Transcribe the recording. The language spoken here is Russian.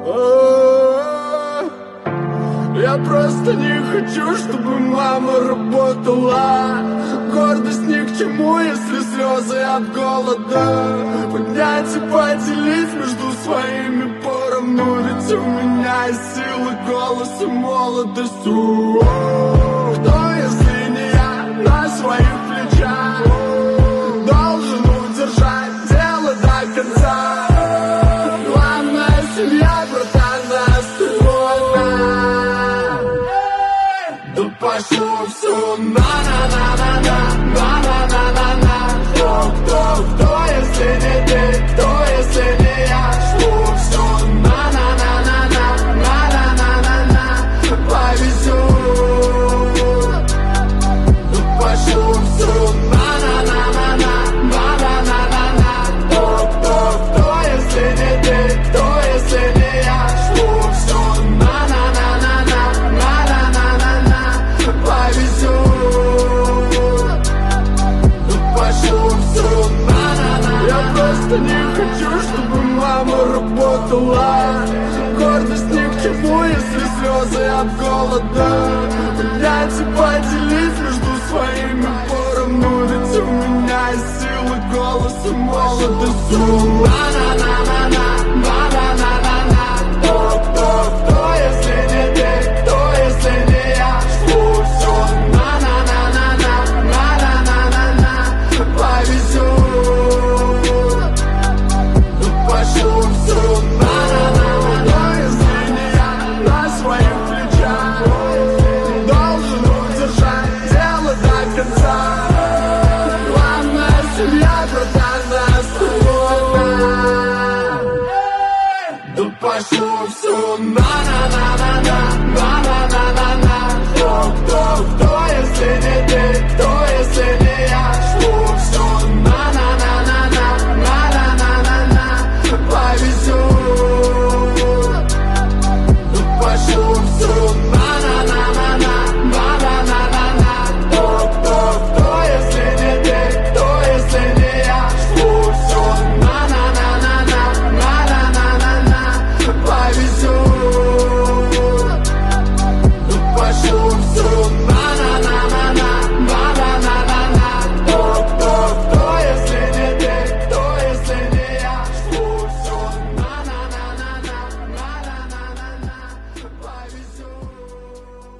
Я просто не хочу, чтобы мама работала. Гордость ни к чему, если слезы от голода. Поднять и поделить между своими поровну. Ведь у меня силы, голос и молодость. Кто, если не я, на своих плечах должен удержать дело до конца. Главная семья, братан, да пошло все на-на-на-на-на, на-на-на-на-на. Кто, если не ты, кто, если не я? Шло все на-на-на-на-на, на-на-на-на-на. Повезет. Да пошло все на-на-на-на-на, на-на-на-на-на. Кто, если не ты, кто, если не я? Шло все на-на-на-на-на, на-на-на-на-на. Повезет. Да пошло все на-на-на. Я просто не хочу, чтобы мама работала. Гордость ни к чему, если слезы от голода. Поднять и поделить между своими поровну. Ведь у меня силы, голос и молодость. На-на-на-на-на, на-на-на-на-на. Кто, если не ты, кто, если не я? Шло все на-на-на-на-на, на-на-на-на-на. Повезет. Да пошло все на-на-на-на. Если не я, на своих плечах должен удержать дело до конца. Главная семья, братан, настроена. Да пошло все на-на-на-на-на, на-на-на-на-на. Кто,